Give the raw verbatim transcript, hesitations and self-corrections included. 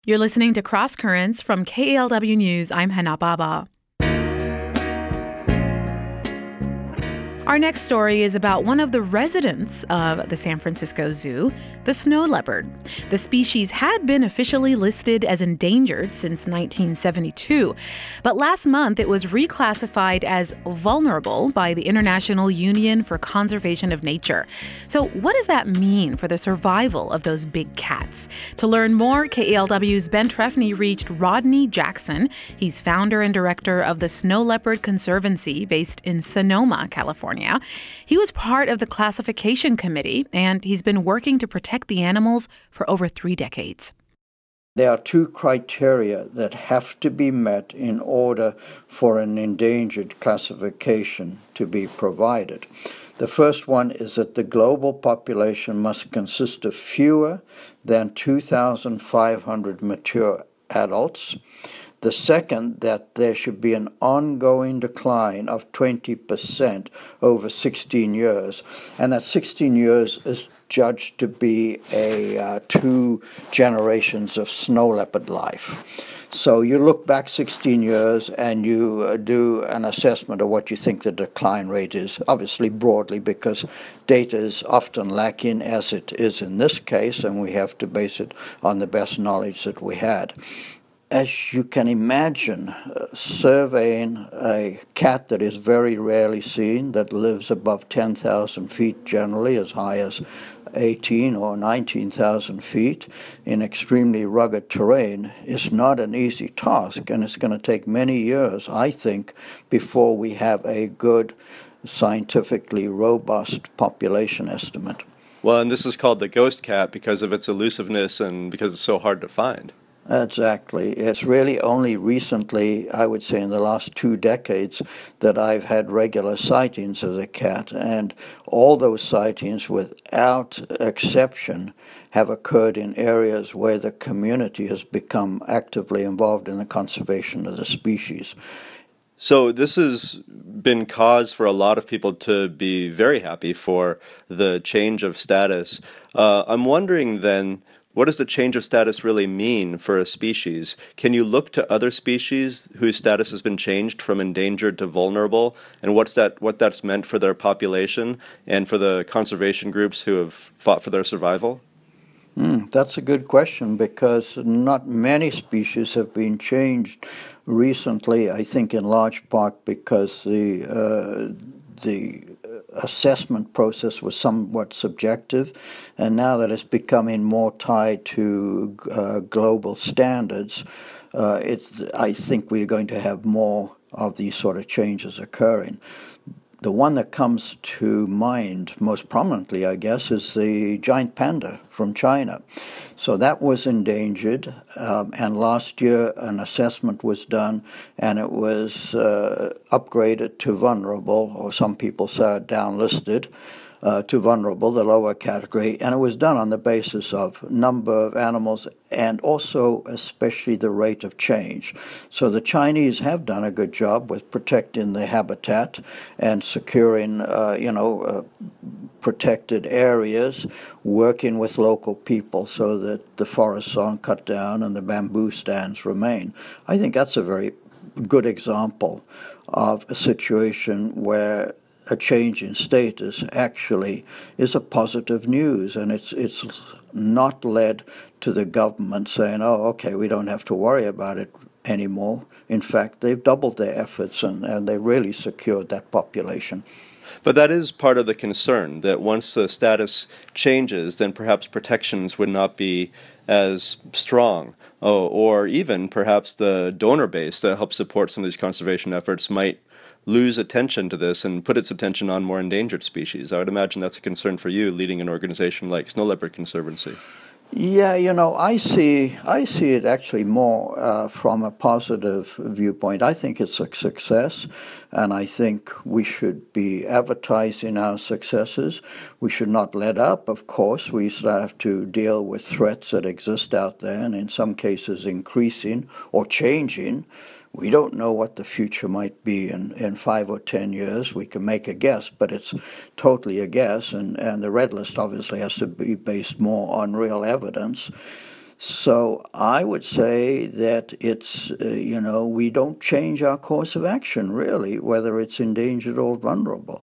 You're listening to Cross Currents from K A L W News. I'm Hana Baba. Our next story is about one of the residents of the San Francisco Zoo, the snow leopard. The species had been officially listed as endangered since nineteen seventy-two, but last month it was reclassified as vulnerable by the International Union for Conservation of Nature. So what does that mean for the survival of those big cats? To learn more, K A L W's Ben Trefny reached Rodney Jackson. He's founder and director of the Snow Leopard Conservancy based in Sonoma, California. He was part of the classification committee, and he's been working to protect the animals for over three decades. There are two criteria that have to be met in order for an endangered classification to be provided. The first one is that the global population must consist of fewer than two thousand five hundred mature adults. The second, that there should be an ongoing decline of twenty percent over sixteen years, and that sixteen years is judged to be a uh, two generations of snow leopard life. So you look back sixteen years and you uh, do an assessment of what you think the decline rate is, obviously broadly, because data is often lacking, as it is in this case, and we have to base it on the best knowledge that we had. As you can imagine, uh, surveying a cat that is very rarely seen, that lives above ten thousand feet generally, as high as eighteen or nineteen thousand feet, in extremely rugged terrain, is not an easy task, and it's going to take many years, I think, before we have a good, scientifically robust population estimate. Well, and this is called the ghost cat because of its elusiveness and because it's so hard to find. Exactly. It's really only recently, I would say in the last two decades, that I've had regular sightings of the cat, and all those sightings, without exception, have occurred in areas where the community has become actively involved in the conservation of the species. So this has been cause for a lot of people to be very happy for the change of status. Uh, I'm wondering then, what does the change of status really mean for a species? Can you look to other species whose status has been changed from endangered to vulnerable, and what's that? What that's meant for their population and for the conservation groups who have fought for their survival? Mm, that's a good question, because not many species have been changed recently, I think in large part because the uh, the assessment process was somewhat subjective, and now that it's becoming more tied to uh, global standards, uh, it, I think we're going to have more of these sort of changes occurring. The one that comes to mind most prominently, I guess, is the giant panda from China. So that was endangered, um, and last year an assessment was done, and it was uh, upgraded to vulnerable, or some people say downlisted, uh, to vulnerable, the lower category, and it was done on the basis of number of animals and also especially the rate of change. So the Chinese have done a good job with protecting the habitat and securing, uh, you know, uh, protected areas, working with local people so that the forests aren't cut down and the bamboo stands remain. I think that's a very good example of a situation where a change in status actually is a positive news, and it's it's not led to the government saying, oh, okay, we don't have to worry about it anymore. In fact, they've doubled their efforts, and, and they really secured that population. But that is part of the concern, that once the status changes, then perhaps protections would not be as strong. Oh, or even perhaps the donor base that helps support some of these conservation efforts might lose attention to this and put its attention on more endangered species. I would imagine that's a concern for you, leading an organization like Snow Leopard Conservancy. Yeah, you know, I see I see it actually more uh, from a positive viewpoint. I think it's a success, and I think we should be advertising our successes. We should not let up, of course. We still have to deal with threats that exist out there, and in some cases increasing or changing. We don't know what the future might be in, in five or ten years. We can make a guess, but it's totally a guess, and, and the Red List obviously has to be based more on real evidence. So I would say that it's, uh, you know, we don't change our course of action, really, whether it's endangered or vulnerable.